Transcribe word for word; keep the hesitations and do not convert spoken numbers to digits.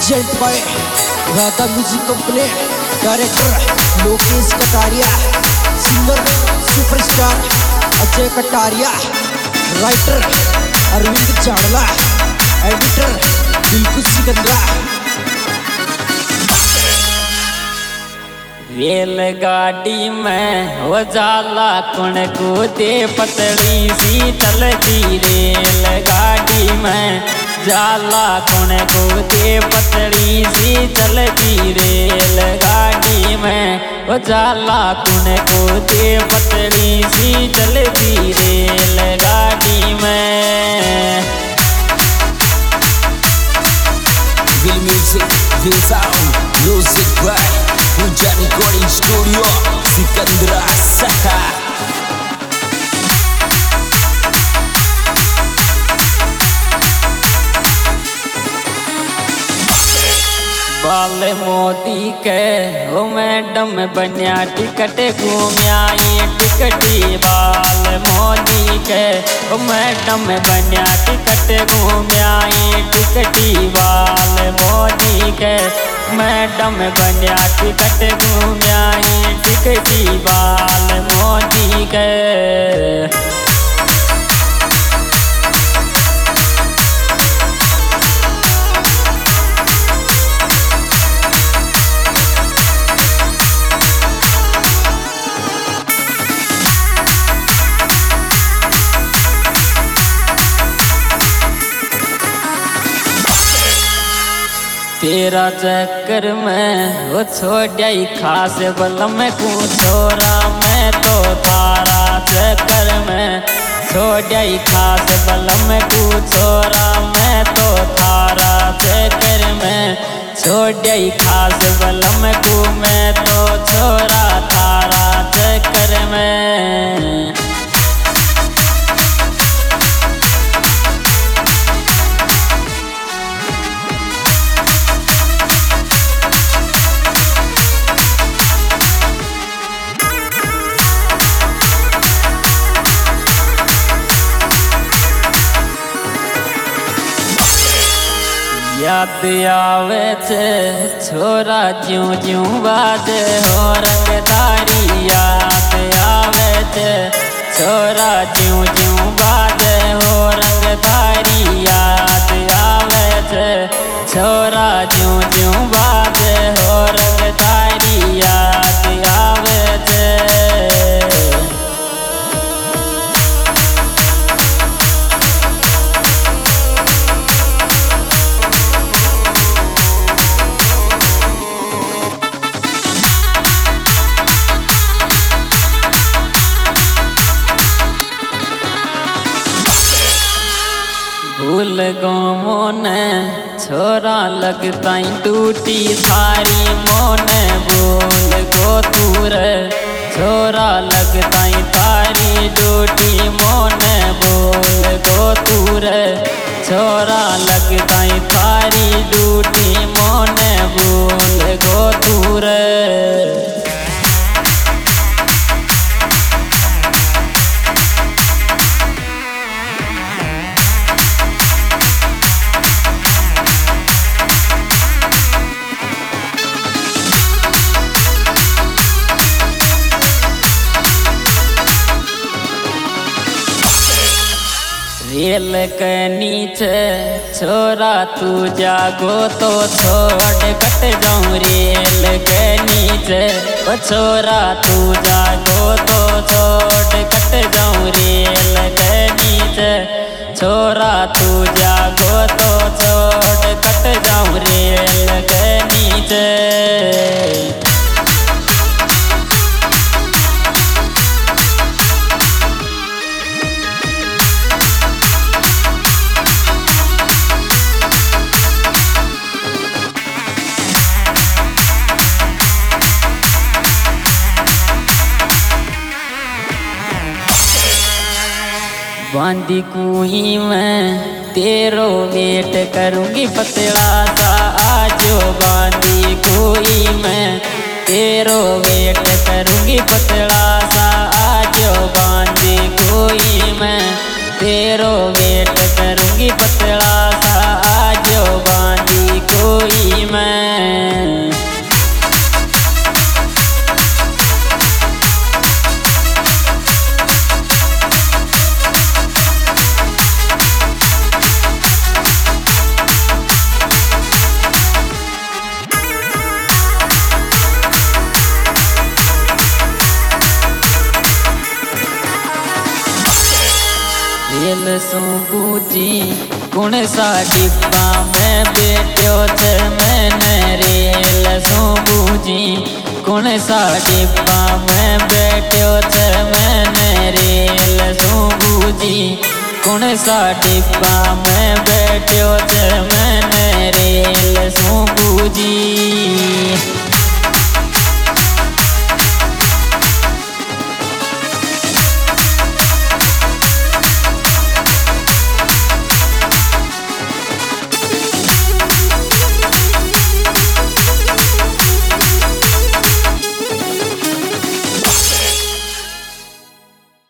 Present by Radha music company, director Lokesh Kataria, singer superstar Ajay Kataria, writer Arvind Chawla, editor Dilkush Sikandra. रेलगाड़ी में हो जाला कौन को दे पतली सी चलती, रेलगाड़ी में जाला कौन को दे पतली सी चलती, रेलगाड़ी में हो जाला कौन को दे पतली सी चलती, रेलगाड़ी में। Will music, will sound, music by Puja Recording Studio, Sikandra Saha. बाल मोदी के ओ मैडम बनिया टिकट घूमिया टिकटी, बाल मोदी के ओ मैडम बनिया टिकट घूमिया टिकटी, बाल मोदी के मैडम बनिया टिकट घूमिया टिकटी, बाल मोदी के। तेरा चक्कर में वो छोड़ाई खास बलम को छोरा, मैं तो थारा चक्कर में छोड़ाई खास बलम को छोरा, मैं तो थारा चक्कर में छोड़ाई खास बलम को, मैं तो छोरा थारा चक्कर में। याद आवे छे छोरा ज्यों ज्यों बाजे हो रंगदारी, याद आवे छे छोरा ज्यों ज्यों बाजे हो रंगदारी, याद आवे छे छोरा ज्यों ज्यों बाजे हो रंगदारी, याद आवे छे। भूल गो मोने छोरा लगता टूटी थारी मोने, भूल गो तूर छोरा लगता थारी टूटी मोने, भूल गो तूर छोरा लगता थारी टूटी मोने, भूल गो तूर। रेल के नीचे छोरा तू जागो तो छोड़ कट जाऊं, रेल के नीचे ओ छोरा तू जागो तो छोड़ कट जाऊं, रेल के नीचे छोरा तू जागो तो छोड़ कट जाऊं, रेल के नीचे। बांदी कुई में तेरो वेट करूंगी पतला सा आजो, बांदी कुई में तेरो वेट करूंगी पतला सा आजो, बांदी कुई में तेरो वेट करूंगी पतला सा आजो, बांदी कोई बूजी कौन सा डिब्बा में बैठो छे मैंने रेल सो बूजी कौन सा डिब्बा में बैठो छे मैंने रेल सो बूजी कौन सा डिब्बा में